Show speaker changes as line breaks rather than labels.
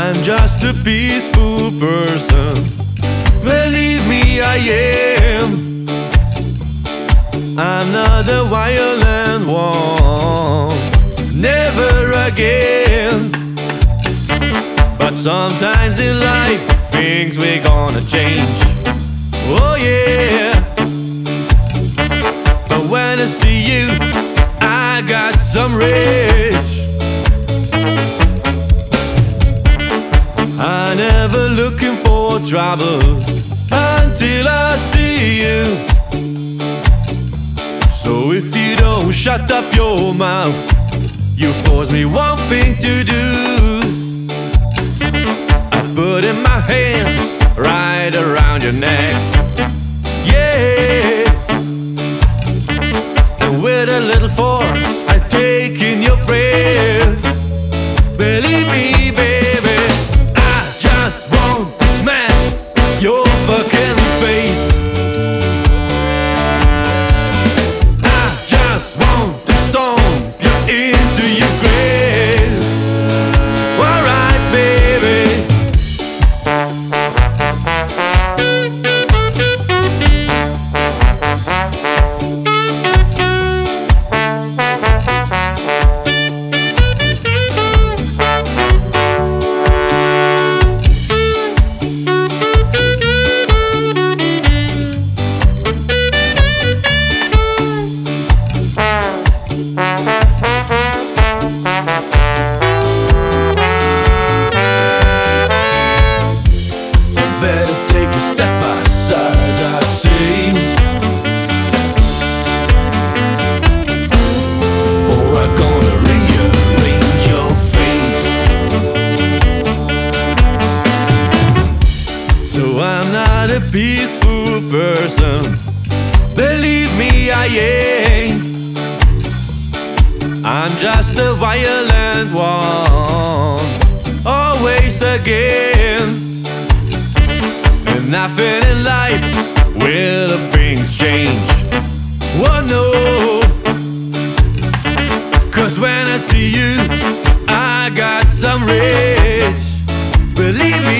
I'm just a peaceful person. Believe me, I am. I'm not a violent one, never again. But sometimes in life, things we're gonna change. Oh yeah. But when I see you, I got some rage. I never looking for troubles until I see you. So if you don't shut up your mouth, you force me one thing to do. I put in my hand right around your neck, yeah. And with a little force, I take in your breath. Believe me, baby, I just want to smash your fucking face. I just want to stomp you into your grave. Alright, baby. Better take a step aside, I say, or I'm gonna rearrange your face. So I'm not a peaceful person, believe me, I ain't. I'm just a violent one, always again. And nothing in life will the things change. Oh no. Cause when I see you, I got some rage. Believe me,